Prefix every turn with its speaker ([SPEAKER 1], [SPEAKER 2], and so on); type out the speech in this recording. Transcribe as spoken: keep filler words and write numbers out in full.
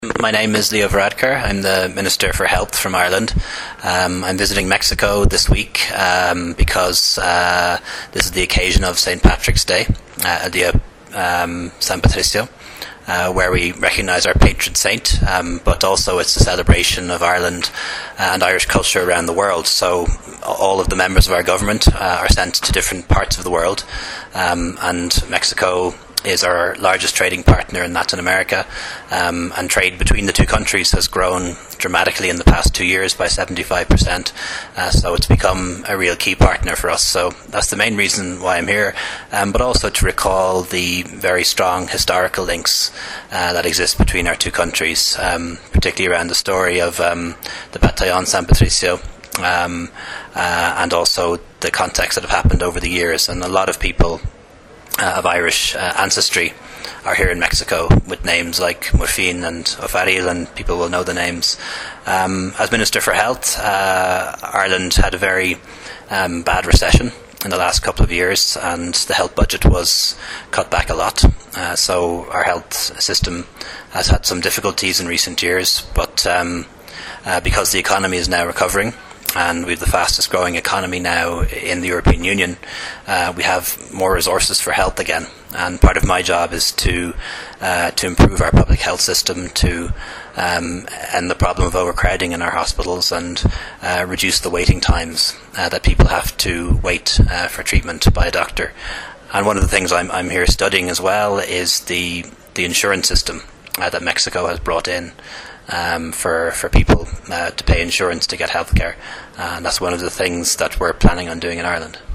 [SPEAKER 1] My name is Leo Varadkar. I'm the Minister for Health from Ireland. Um, I'm visiting Mexico this week um, because uh, this is the occasion of Saint Patrick's Day, uh, Dia um, San Patricio, uh, where we recognise our patron saint, um, but also it's a celebration of Ireland and Irish culture around the world. So all of the members of our government uh, are sent to different parts of the world, um, and Mexico is our largest trading partner in Latin America, um, and trade between the two countries has grown dramatically in the past two years by seventy-five percent, uh, so it's become a real key partner for us. So that's the main reason why I'm here, um, but also to recall the very strong historical links uh, that exist between our two countries, um, particularly around the story of um, the Batallón San Patricio, um, uh, and also the context that have happened over the years. And a lot of people Uh, of Irish uh, ancestry are here in Mexico with names like Morfin and Ofaril, and people will know the names. Um, as Minister for Health, uh, Ireland had a very um, bad recession in the last couple of years, and the health budget was cut back a lot. Uh, so our health system has had some difficulties in recent years, but um, uh, because the economy is now recovering, and we have the fastest growing economy now in the European Union, uh, we have more resources for health again. And part of my job is to uh, to improve our public health system, to um, end the problem of overcrowding in our hospitals, and uh, reduce the waiting times uh, that people have to wait uh, for treatment by a doctor. And one of the things I'm, I'm here studying as well is the, the insurance system uh, that Mexico has brought in. Um, for, for people uh, to pay insurance to get healthcare, uh, and that's one of the things that we're planning on doing in Ireland.